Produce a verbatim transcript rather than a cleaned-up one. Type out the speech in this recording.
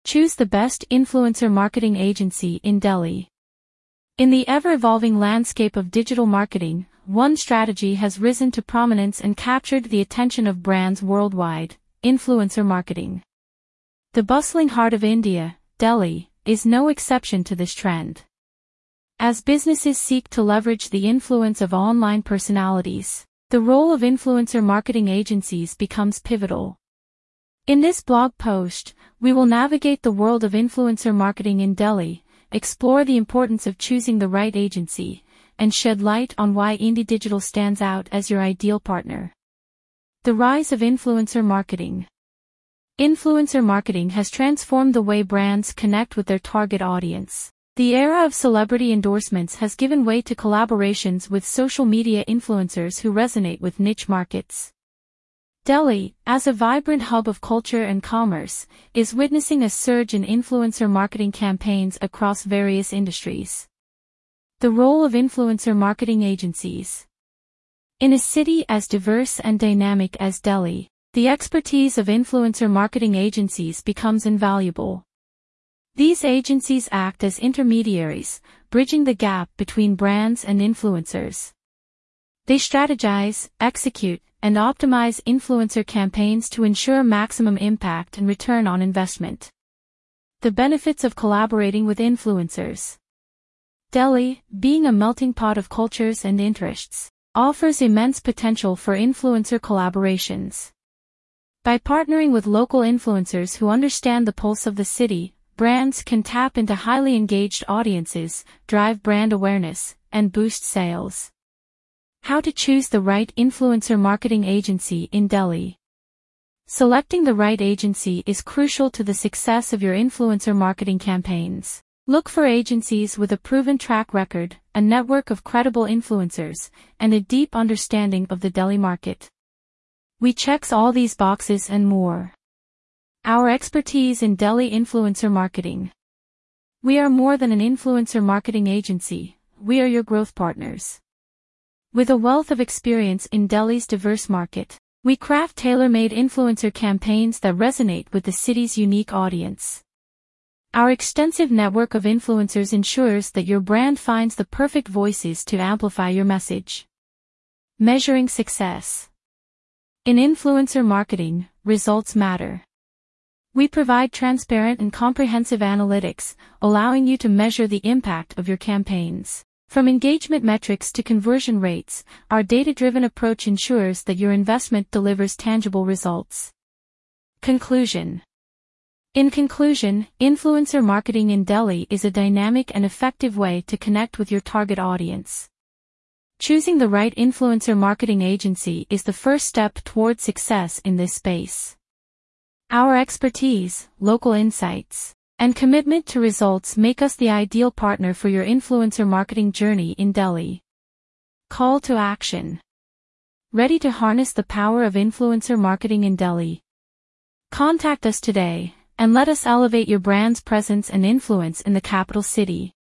Choose the best influencer marketing agency in Delhi. In the ever-evolving landscape of digital marketing, one strategy has risen to prominence and captured the attention of brands worldwide: influencer marketing. The bustling heart of India, Delhi, is no exception to this trend. As businesses seek to leverage the influence of online personalities, the role of influencer marketing agencies becomes pivotal. In this blog post, we will navigate the world of influencer marketing in Delhi, explore the importance of choosing the right agency, and shed light on why Indie Digital stands out as your ideal partner. The rise of influencer marketing. Influencer marketing has transformed the way brands connect with their target audience. The era of celebrity endorsements has given way to collaborations with social media influencers who resonate with niche markets. Delhi, as a vibrant hub of culture and commerce, is witnessing a surge in influencer marketing campaigns across various industries. The role of influencer marketing agencies. In a city as diverse and dynamic as Delhi, the expertise of influencer marketing agencies becomes invaluable. These agencies act as intermediaries, bridging the gap between brands and influencers. They strategize, execute, and optimize influencer campaigns to ensure maximum impact and return on investment. The benefits of collaborating with influencers. Delhi, being a melting pot of cultures and interests, offers immense potential for influencer collaborations. By partnering with local influencers who understand the pulse of the city, brands can tap into highly engaged audiences, drive brand awareness, and boost sales. How to choose the right influencer marketing agency in Delhi. Selecting the right agency is crucial to the success of your influencer marketing campaigns. Look for agencies with a proven track record, a network of credible influencers, and a deep understanding of the Delhi market. We checks all these boxes and more. Our expertise in Delhi influencer marketing. We are more than an influencer marketing agency, we are your growth partners. With a wealth of experience in Delhi's diverse market, we craft tailor-made influencer campaigns that resonate with the city's unique audience. Our extensive network of influencers ensures that your brand finds the perfect voices to amplify your message. Measuring success. In influencer marketing, results matter. We provide transparent and comprehensive analytics, allowing you to measure the impact of your campaigns. From engagement metrics to conversion rates, our data-driven approach ensures that your investment delivers tangible results. Conclusion. In conclusion, influencer marketing in Delhi is a dynamic and effective way to connect with your target audience. Choosing the right influencer marketing agency is the first step toward success in this space. Our expertise, local insights, and commitment to results make us the ideal partner for your influencer marketing journey in Delhi. Call to action. Ready to harness the power of influencer marketing in Delhi? Contact us today, and let us elevate your brand's presence and influence in the capital city.